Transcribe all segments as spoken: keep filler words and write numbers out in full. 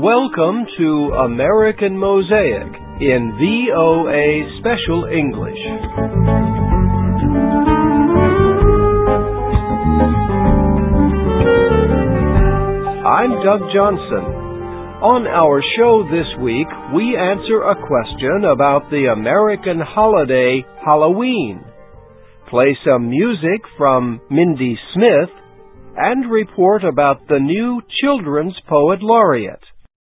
Welcome to American Mosaic in V O A Special English. I'm Doug Johnson. On our show this week, we answer a question about the American holiday Halloween, play some music from Mindy Smith, and report about the new Children's Poet Laureate.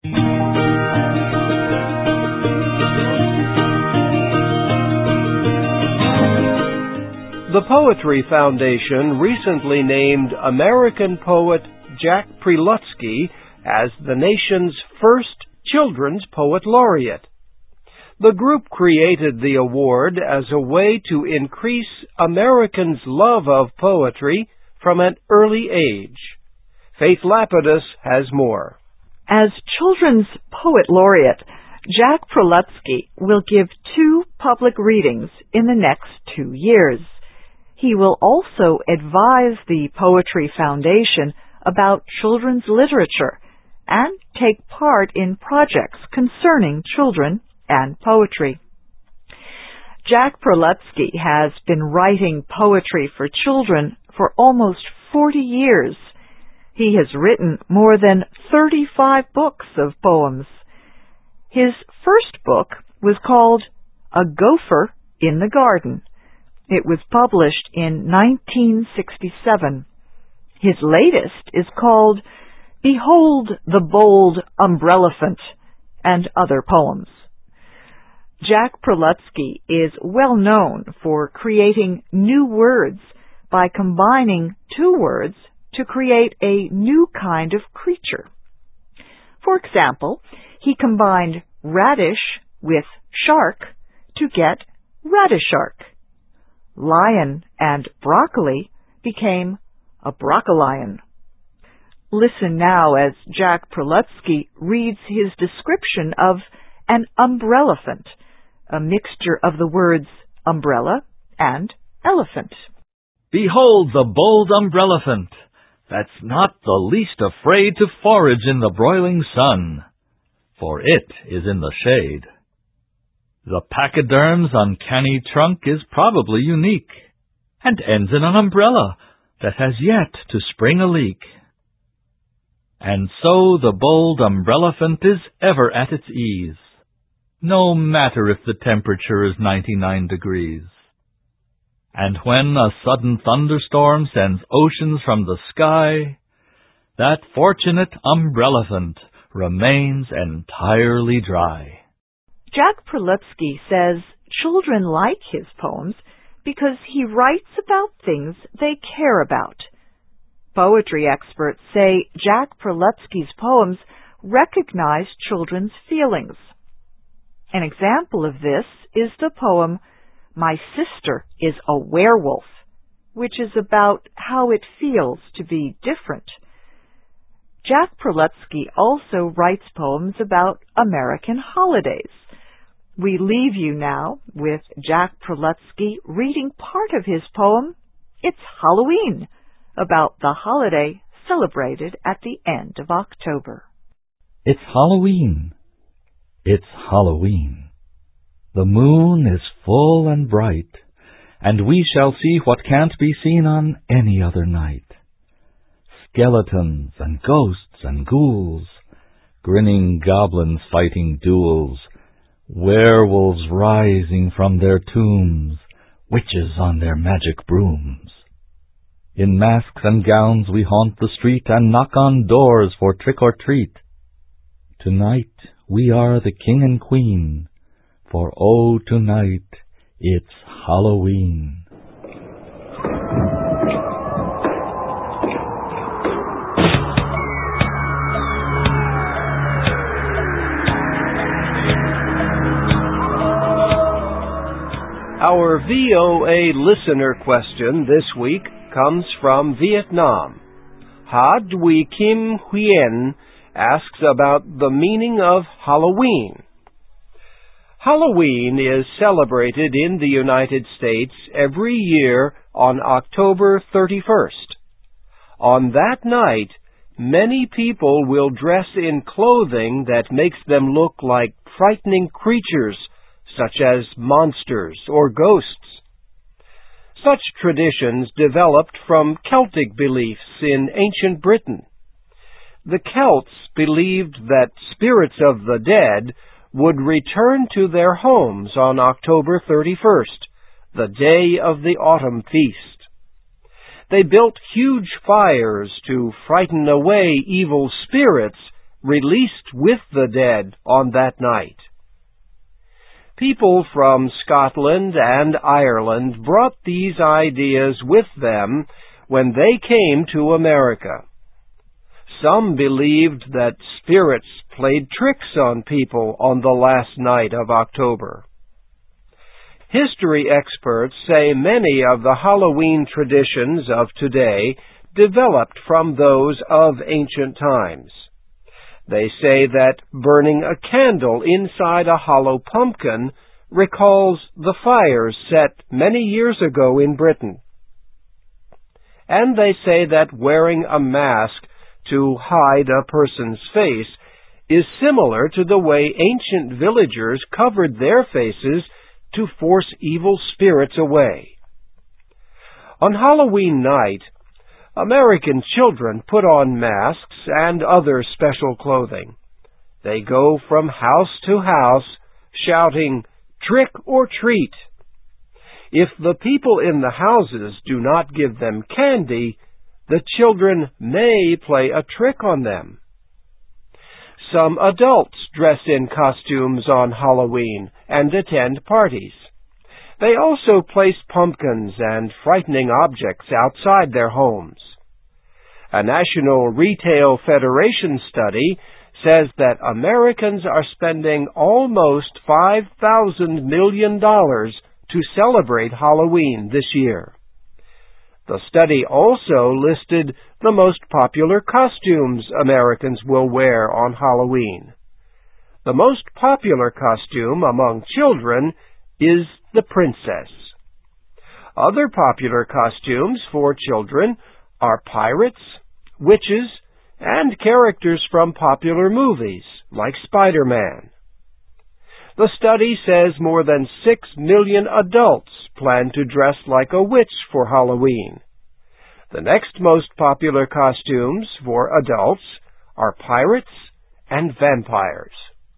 The Poetry Foundation recently named American poet Jack Prelutsky as the nation's first Children's Poet Laureate. The group created the award as a way to increase Americans' love of poetry from an early age. Faith Lapidus has more. As Children's Poet Laureate, Jack Prelutsky will give two public readings in the next two years. He will also advise the Poetry Foundation about children's literature and take part in projects concerning children and poetry. Jack Prelutsky has been writing poetry for children for almost forty years. He has written more than thirty-five books of poems. His first book was called A Gopher in the Garden. It was published in nineteen sixty-seven. His latest is called Behold the Bold Umbrelephant and Other Poems. Jack Prelutsky is well known for creating new words by combining two words to create a new kind of creature. For example, he combined radish with shark to get radishark. Lion and broccoli became a broccolion. Listen now as Jack Prelutsky reads his description of an umbrelephant, a mixture of the words umbrella and elephant. Behold the bold umbrelephant, that's not the least afraid to forage in the broiling sun, for it is in the shade. The pachyderm's uncanny trunk is probably unique, and ends in an umbrella that has yet to spring a leak. And so the bold umbrelephant is ever at its ease, no matter if the temperature is ninety-nine degrees. And when a sudden thunderstorm sends oceans from the sky, that fortunate umbrelephant remains entirely dry. Jack Prelutsky says children like his poems because he writes about things they care about. Poetry experts say Jack Prelutsky's poems recognize children's feelings. An example of this is the poem My Sister is a Werewolf, which is about how it feels to be different. Jack Prelutsky also writes poems about American holidays. We leave you now with Jack Prelutsky reading part of his poem, It's Halloween, about the holiday celebrated at the end of October. It's Halloween. It's Halloween. The moon is full and bright, and we shall see what can't be seen on any other night. Skeletons and ghosts and ghouls, grinning goblins fighting duels, werewolves rising from their tombs, witches on their magic brooms. In masks and gowns we haunt the street and knock on doors for trick or treat. Tonight we are the king and queen, for oh, tonight it's Halloween. Our V O A listener question this week comes from Vietnam. Ha Dui Kim Huyen asks about the meaning of Halloween. Halloween is celebrated in the United States every year on October thirty-first. On that night, many people will dress in clothing that makes them look like frightening creatures, such as monsters or ghosts. Such traditions developed from Celtic beliefs in ancient Britain. The Celts believed that spirits of the dead would return to their homes on October thirty-first, the day of the autumn feast. They built huge fires to frighten away evil spirits released with the dead on that night. People from Scotland and Ireland brought these ideas with them when they came to America. Some believed that spirits played tricks on people on the last night of October. History experts say many of the Halloween traditions of today developed from those of ancient times. They say that burning a candle inside a hollow pumpkin recalls the fires set many years ago in Britain. And they say that wearing a mask to hide a person's face is similar to the way ancient villagers covered their faces to force evil spirits away. On Halloween night, American children put on masks and other special clothing. They go from house to house shouting, "Trick or treat!" If the people in the houses do not give them candy, the children may play a trick on them. Some adults dress in costumes on Halloween and attend parties. They also place pumpkins and frightening objects outside their homes. A National Retail Federation study says that Americans are spending almost five thousand million dollars to celebrate Halloween this year. The study also listed the most popular costumes Americans will wear on Halloween. The most popular costume among children is the princess. Other popular costumes for children are pirates, witches, and characters from popular movies like Spider-Man. The study says more than six million adults plan to dress like a witch for Halloween. The next most popular costumes for adults are pirates and vampires.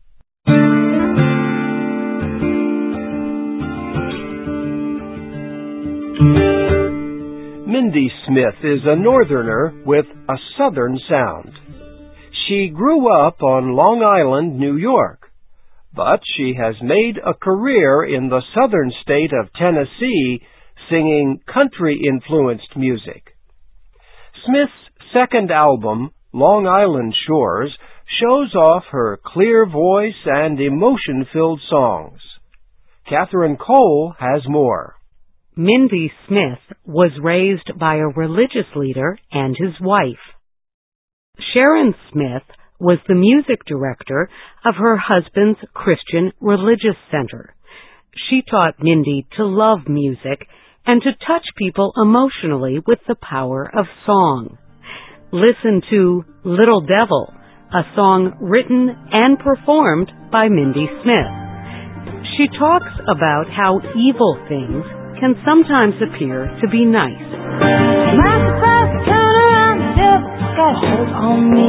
Mindy Smith is a Northerner with a Southern sound. She grew up on Long Island, New York, but she has made a career in the southern state of Tennessee singing country-influenced music. Smith's second album, Long Island Shores, shows off her clear voice and emotion-filled songs. Catherine Cole has more. Mindy Smith was raised by a religious leader and his wife. Sharon Smith was the music director of her husband's Christian Religious Center. She taught Mindy to love music and to touch people emotionally with the power of song. Listen to Little Devil, a song written and performed by Mindy Smith. She talks about how evil things can sometimes appear to be nice. My surprise turn around, the devil's got a hold on me.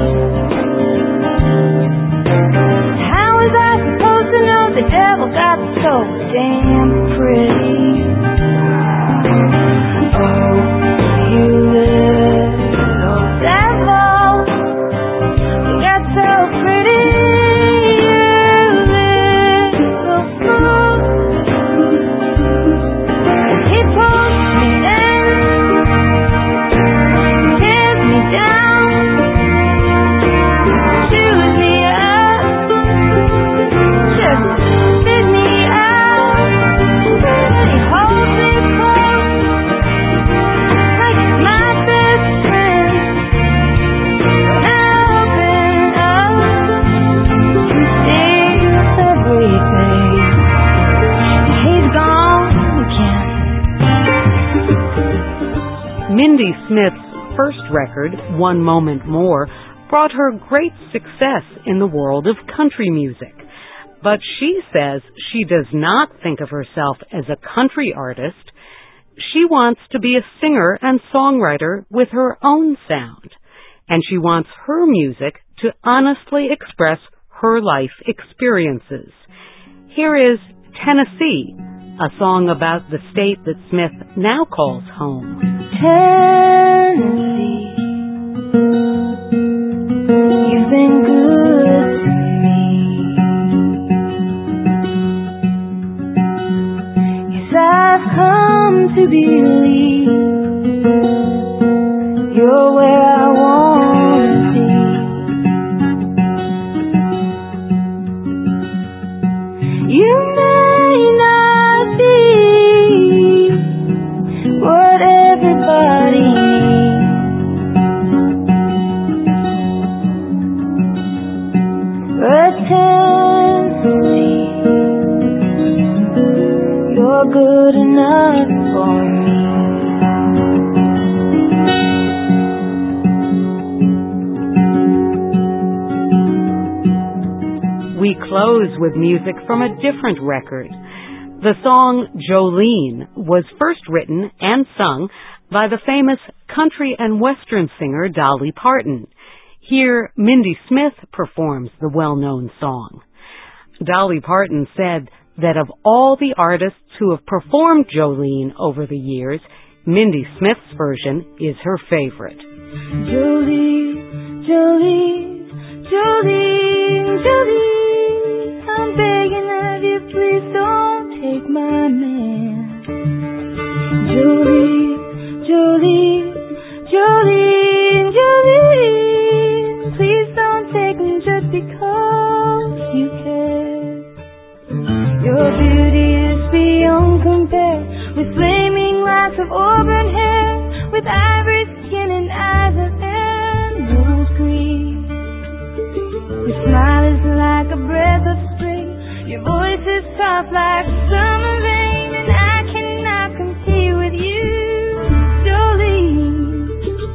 How was I supposed to know the devil got so damn pretty? Oh, you little devil, you got so pretty, you little fool. He pulls me down, tears me down, chews me up, just spit me out. He holds me close, like my best friend. Now open up and see everything. He's gone again. Mindy Smith's first record, One Moment More, brought her great success in the world of country music. But she says she does not think of herself as a country artist. She wants to be a singer and songwriter with her own sound, and she wants her music to honestly express her life experiences. Here is Tennessee, a song about the state that Smith now calls home. Tennessee, you've been good to me. Yes, I've come to believe you're where I want to be. You may not be what everybody needs, but Tennessee, you're good enough for me. We close with music from a different record. The song Jolene was first written and sung by the famous country and western singer Dolly Parton. Here, Mindy Smith performs the well-known song. Dolly Parton said that of all the artists who have performed Jolene over the years, Mindy Smith's version is her favorite. Jolene, Jolene, Jolene, Jolene, I'm begging of you, please don't take my man. Jolene, Jolene, Jolene, Jolene, please don't take me just because you care. Your beauty is beyond compare, with flaming locks of auburn hair, with ivory skin and eyes of emerald green. Your smile is like a breath of spring, your voice is soft like summer rain, and I cannot compete with you, Jolene.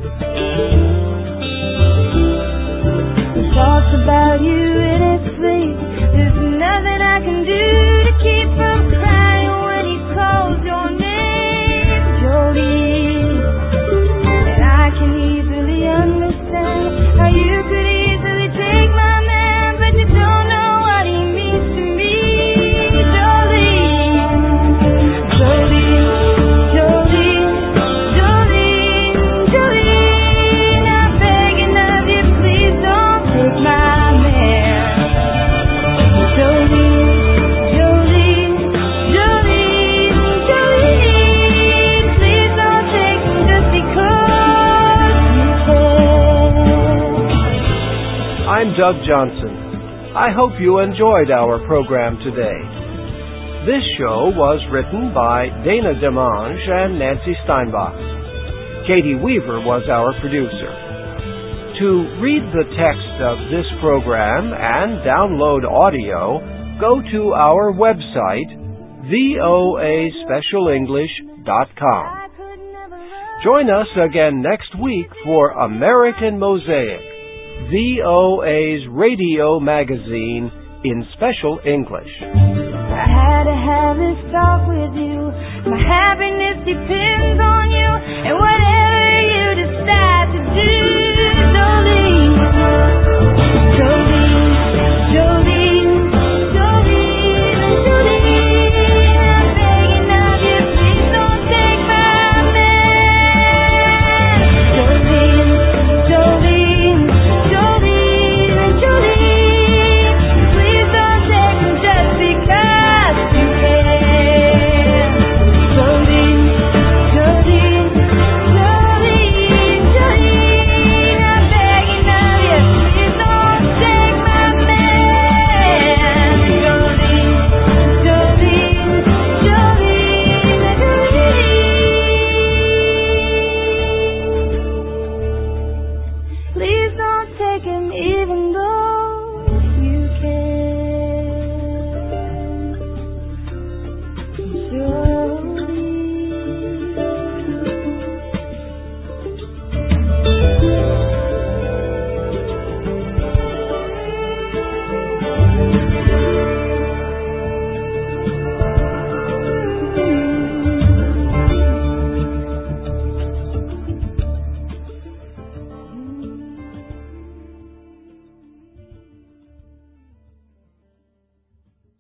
The thoughts about you in its sleep, there's nothing I can do to keep from crying when he calls your name, Jolene. And I can easily understand how you could easily take my man, but you don't know what he means to me, Jolene. Jolene, Jolene, Jolene, Jolene, I'm begging of you, please don't take my man. Jolene, Jolene, Jolene, Jolene, please don't take him just because you care. I'm Doug Johnson. I hope you enjoyed our program today. This show was written by Dana DeMange and Nancy Steinbach. Katie Weaver was our producer. To read the text of this program and download audio, go to our website, v o a special english dot com. Join us again next week for American Mosaic, V O A's radio magazine in special English. I had to have this talk with you. My happiness depends on you, and whatever you decide to do.